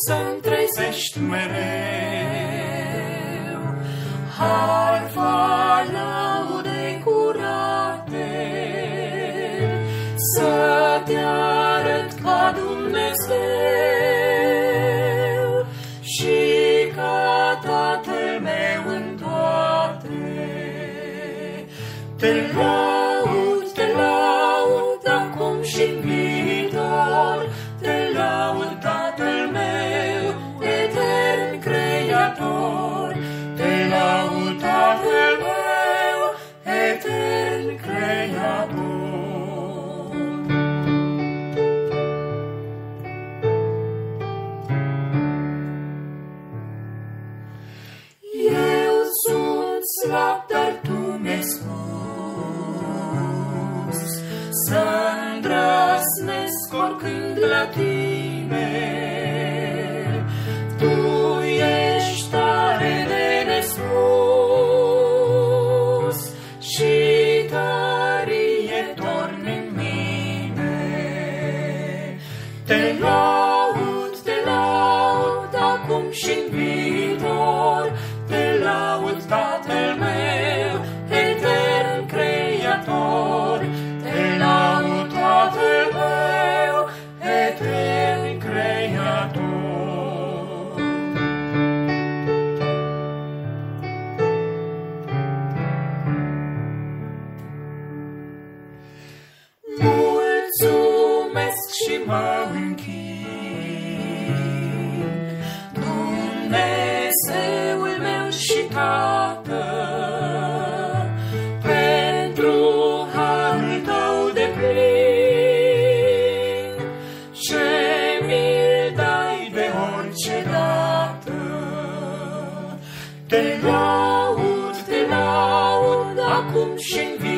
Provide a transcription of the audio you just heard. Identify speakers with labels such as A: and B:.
A: să-mi trezești mereu. Harfa laudei curate, să te arăt ca Dumnezeu și ca Tatăl meu în toate. Te laud acum și în viitor, te laud, Tatăl meu, etern Creator. Te laud, Tatăl meu, etern Creator. Eu sunt slab, dar Tu mi-ai spus să îndrăznesc oricând la Tine. Tu ești tare de nespus și tărie torni în mine. Te laud acum și în viitor, te laud, Tatăl meu, etern Creator. Te laud, Tatăl meu, etern Creator. Mulțumesc și mă închin, Dumnezeul meu și Tată, pentru harul Tău deplin, ce mi-l dai de orice dată. Te laud acum și în viitor,